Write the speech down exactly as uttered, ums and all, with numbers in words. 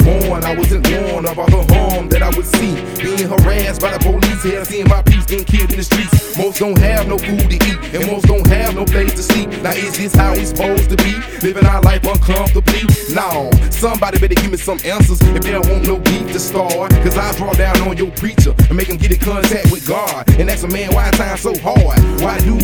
born, I wasn't warned of all the harm that I would see. Being harassed by the police here, seeing my peeps getting killed in the streets. Most don't have no food to eat, and most don't have no place to sleep. Now is this how we supposed to be? Living our life uncomfortably? No, somebody better give me some answers if they don't want no beef to start. Cause I draw down on your preacher and make him get in contact with God and ask a man why time so hard. Why do